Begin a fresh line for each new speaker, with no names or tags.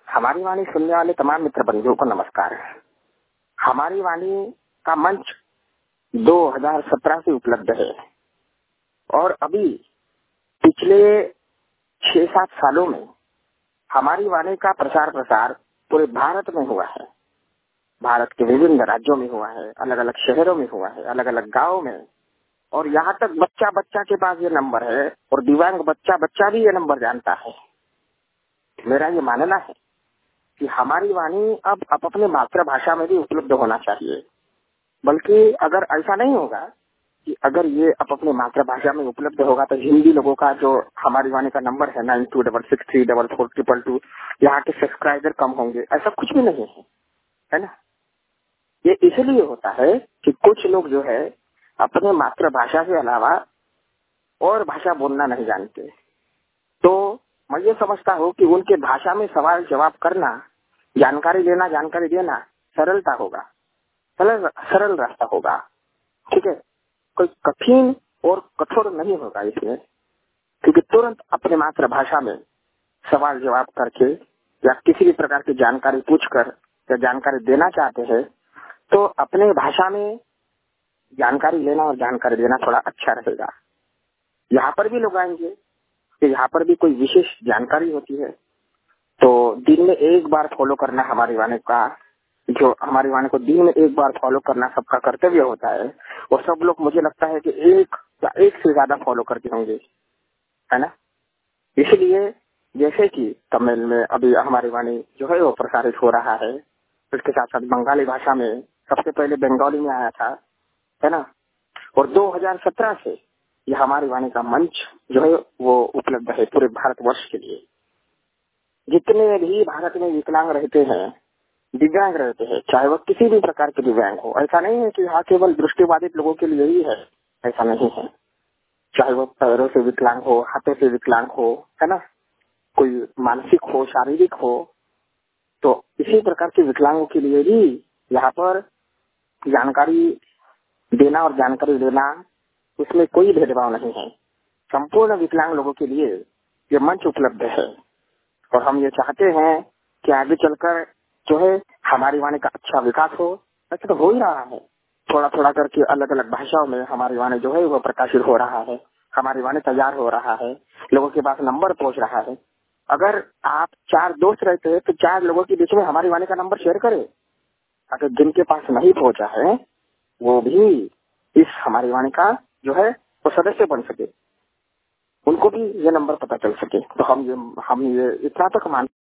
हमारी वाणी सुनने वाले तमाम मित्र बंधुओं को नमस्कार। हमारी वाणी का मंच 2017 से उपलब्ध है और अभी पिछले 6-7 सालों में हमारी वाणी का प्रसार पूरे भारत में हुआ है। भारत के विभिन्न राज्यों में हुआ है, अलग अलग शहरों में हुआ है, अलग अलग गाँव में, और यहाँ तक बच्चा के पास ये नंबर है और दिव्यांग बच्चा भी ये नंबर जानता है। मेरा ये मानना है कि हमारी वाणी अब अपने मातृभाषा में भी उपलब्ध होना चाहिए। बल्कि अगर ऐसा नहीं होगा कि अगर ये अब अपने मातृभाषा में उपलब्ध होगा तो हिंदी लोगों का जो हमारी वाणी का नंबर है 9266344422 यहाँ के सब्सक्राइबर कम होंगे, ऐसा कुछ भी नहीं है ना। ये इसलिए होता है कि कुछ लोग जो है अपने मातृभाषा के अलावा और भाषा बोलना नहीं जानते। तो मैं ये समझता हूँ कि उनके भाषा में सवाल जवाब करना, जानकारी लेना, जानकारी देना सरलता होगा, सरल रास्ता होगा। ठीक है, कोई कठिन और कठोर नहीं होगा इसमें, क्योंकि तुरंत अपने मातृभाषा में सवाल जवाब करके या किसी भी प्रकार की जानकारी पूछकर या जानकारी देना चाहते हैं तो अपने भाषा में जानकारी लेना और जानकारी देना थोड़ा अच्छा रहेगा। यहाँ पर भी लोग आएंगे कि यहाँ पर भी कोई विशेष जानकारी होती है तो दिन में एक बार फॉलो करना हमारी वाणी का, जो हमारी वाणी को दिन में एक बार फॉलो करना सबका कर्तव्य होता है। और सब लोग मुझे लगता है कि एक से ज्यादा फॉलो करते होंगे, है ना। इसलिए जैसे कि तमिल में अभी हमारी वाणी जो है वो प्रसारित हो रहा है, उसके साथ साथ बंगाली भाषा में सबसे पहले बंगाली में आया था, है ना। और 2017 से ये हमारी वाणी का मंच जो है वो उपलब्ध है पूरे भारतवर्ष के लिए। जितने भी भारत में विकलांग रहते हैं, दिव्यांग रहते हैं, चाहे वो किसी भी प्रकार के दिव्यांग हो, ऐसा नहीं है कि यहाँ केवल दृष्टिबाधित लोगों के लिए ही है, ऐसा नहीं है। चाहे वो पैरों से विकलांग हो, हाथों से विकलांग हो, है ना, कोई मानसिक हो, शारीरिक हो, तो इसी प्रकार के विकलांगों के लिए भी यहाँ पर जानकारी देना और जानकारी लेना, उसमें कोई भेदभाव नहीं है। संपूर्ण विकलांग लोगों के लिए ये मंच उपलब्ध है और हम ये चाहते हैं कि आगे चलकर जो है हमारी वाणी का अच्छा विकास हो। ऐसा तो हो ही रहा है, थोड़ा थोड़ा करके अलग अलग भाषाओं में हमारी वाणी जो है वो प्रकाशित हो रहा है, हमारी वाणी तैयार हो रहा है, लोगों के पास नंबर पहुंच रहा है। अगर आप 4 दोस्त रहते हैं तो 4 लोगों के बीच में हमारी वाणी का नंबर शेयर करें, अगर जिनके पास नहीं पहुंचा है वो भी इस हमारी वाणी का जो है वो सदस्य बन सके, उनको भी ये नंबर पता चल सके। तो हम ये इतना तक मान